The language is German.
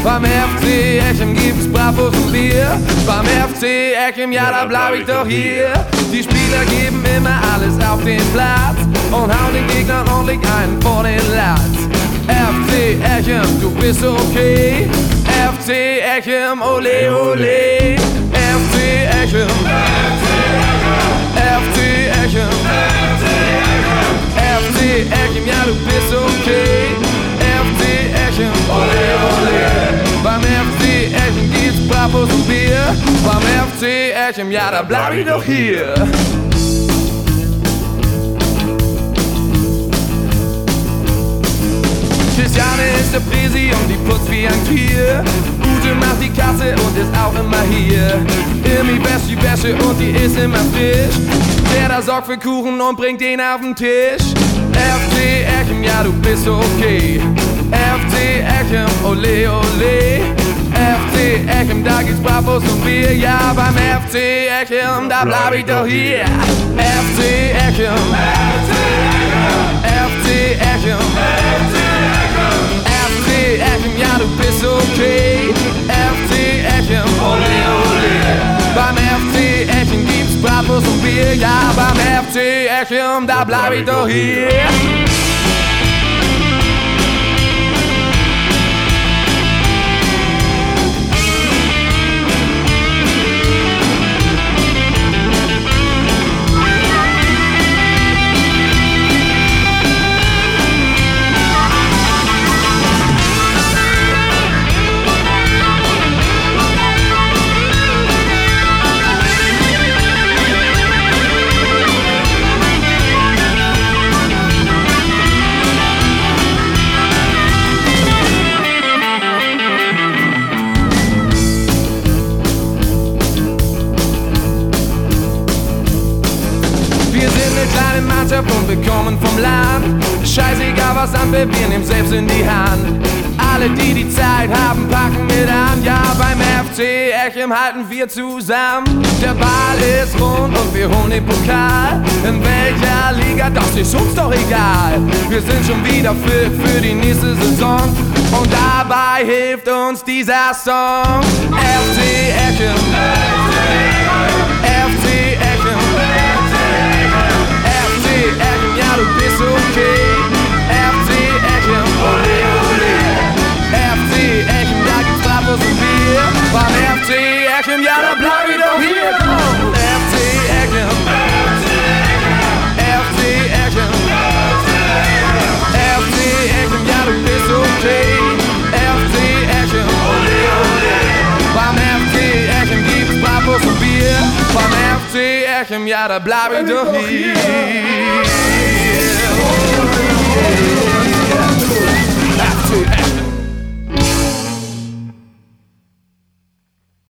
Beim FC Echem gibt's Bravos und Bier. Beim FC Echem, ja, da bleib ich doch hier. Die Spieler geben immer alles auf den Platz und hauen den Gegnern ordentlich einen vor den Latz. FC Echem, du bist okay. FC Echem, ole ole. FC Echem, FC Echem, FC Echem, ja, du bist okay. FC Echem, ole ole. Beim FC Echem gibt's Bravos und Bier. Beim FC Echem, ja, da bleib ich doch hier. Christiane ist der Präsi und die putzt wie ein Tier. Ute macht die Kasse und ist auch immer hier. Irmi wäscht die Wäsche und die ist immer frisch. Der da sorgt für Kuchen und bringt den auf den Tisch. FC Echem, ja, du bist okay. FC Echem, ole ole. FC Echem, da gibt's Bravos und Bier. Ja, beim FC Echem, da bleib ich doch hier. FC Echem, FC Echem, FC Echem, ja, du bist okay. FC Echem, ole ole. Beim FC Echem gibt's Bravos und Bier. Ja, beim FC Echem, da bleib ich doch hier. Und wir kommen vom Land. Scheißegal was anfällt, wir nehmen selbst in die Hand. Alle die Zeit haben, packen mit an. Ja, beim FC Echem halten wir zusammen. Der Ball ist rund und wir holen den Pokal. In welcher Liga, das ist uns doch egal. Wir sind schon wieder fit für die nächste Saison. Und dabei hilft uns dieser Song. FC Echem, FC Echem, Echem, ja, du bist okay. FC Echem, ole ole. FC Echem, da gibt's Bravos und Bier. Beim FC Echem, ja, da bleib ich doch hier. FC Echem, FC Echem, FC Echem, ja, du bist okay. FC Echem, ole ole. Beim FC Echem gibt's Bravos und Bier. Beim FC Echem, ja, da bleib ich doch hier.